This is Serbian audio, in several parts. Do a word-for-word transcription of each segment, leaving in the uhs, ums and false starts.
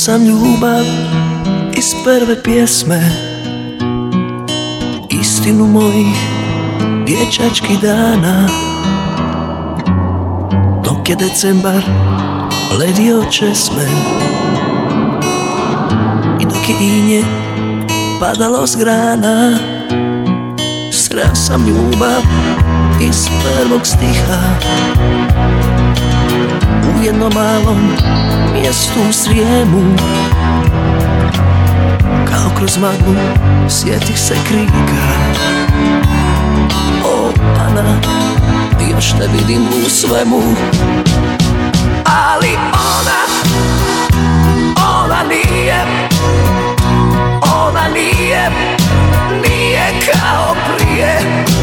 sam ljubav iz prve pjesme, istinu mojih dječačkih dana. Dok je decembar ledio česme i dok je inje padalo s grana, sreo sam ljubav iz prvog stiha u jednom malom mjestu u Srijemu. Kao kroz maglu sjetih se krika: o Ana, još te vidim u svemu. Ali ona, ona nije, ona nije, nije kao prije.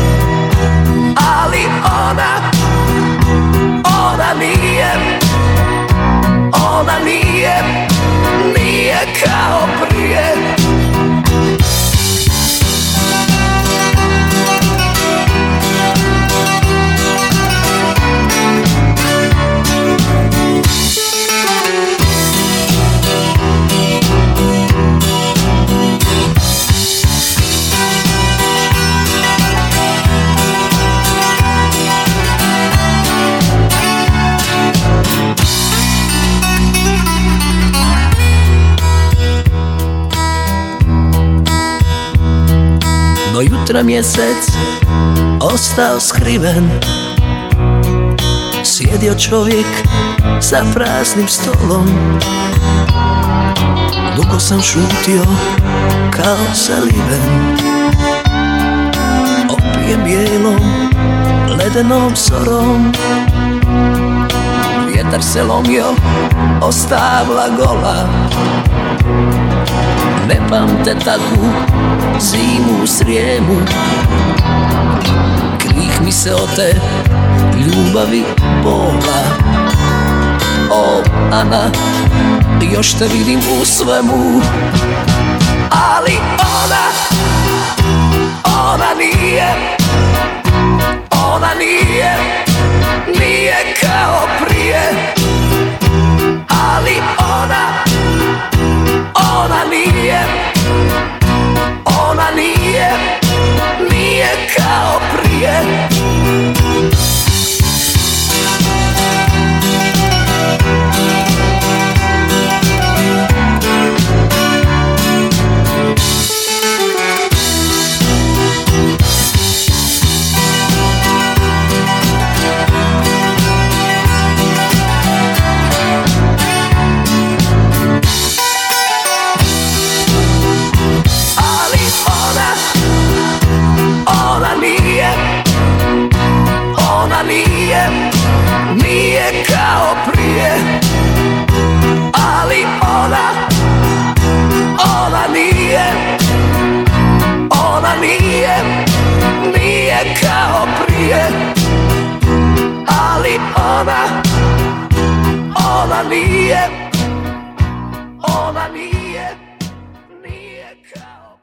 Ali ona, ona nije, ona nije, nije kao prije. Do jutra mjesec ostao skriven, sjedio čovjek za praznim stolom. Dugo sam šutio kao zaliven, opijem bijelom ledenom sorom. Vjetar se lomio o stabla gola, ne pamte takvu zimu u Srijemu. Krih mi se ote ljubavi bola. O Ana, još te vidim u svemu. Ali ona, ona nije, ona nije, nije kao prije. Ali ona, ona nije, ona nije, nije kao prije. Nije, nije kao prije. Ali ona, ona nije, ona nije, nije kao prije. Ali ona, ona nije, ona nije.